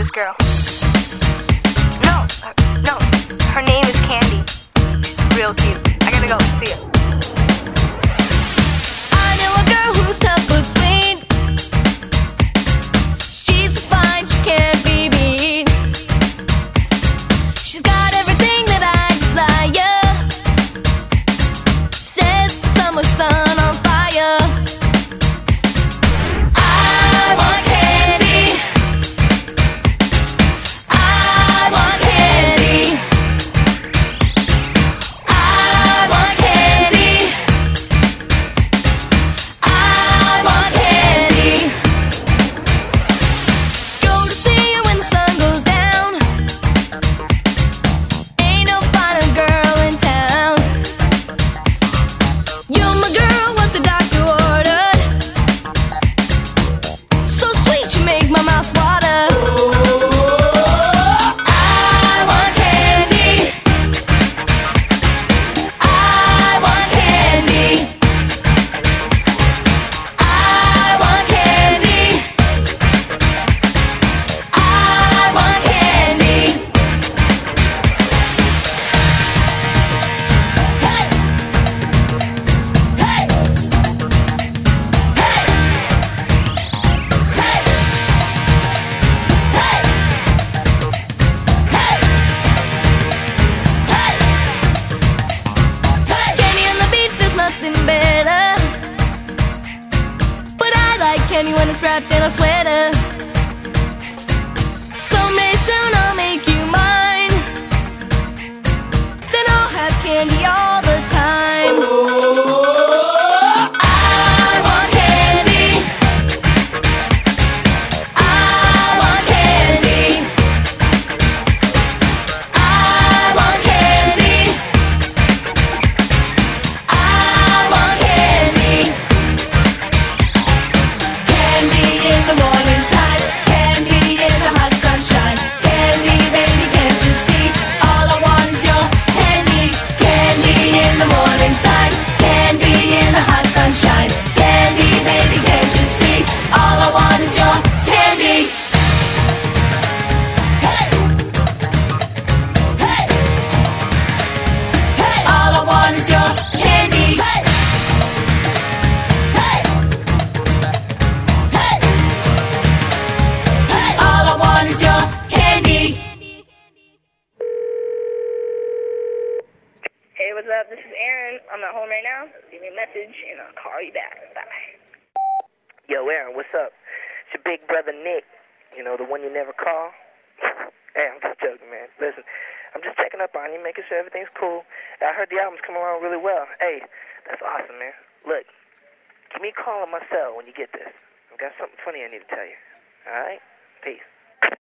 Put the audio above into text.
this girl. No, no, her name is Candy. She's real cute. I gotta go, see ya. I know a girl who's tough but sweet. She's so fine, she can't be beat. She's got everything that I desire. Says the summer sun on fire. I want candy. I want candy. I want candy. I want candy. Go to see you when the sun goes down. Ain't no finer girl in town. You're my girl, what the doctor ordered. So sweet, you make my mouth water. I want candy. I want candy. I want candy. I want candy. Hey! Hey! Candy on the beach, there's nothing better. But I like candy when it's wrapped in a sweater. Someday soon I'll make you mine. Then I'll have candy all the time. I want candy. I want candy. I want candy. I want candy. Candy in the morning time. Candy in the hot sunshine. Candy, baby, can't you see? All I want is your candy. Candy in the morning time. Candy in the hot sunshine. Candy, baby, can't you see? All I want is your candy. Hey! Hey! Hey! All I want is your candy. Hey! Hey! Hey! Hey! All I want is your candy. Hey, what's up? This is Aaron. I'm at home right now. Leave me a message and I'll call you back. Bye. Yo, Aaron, what's up? It's your big brother Nick. You know, the one you never call. Hey, I'm just joking, man. Listen, I'm just checking up on you, making sure everything's cool. I heard the album's coming along really well. Hey, that's awesome, man. Look, give me a call on my cell when you get this. I've got something funny I need to tell you. All right? Peace.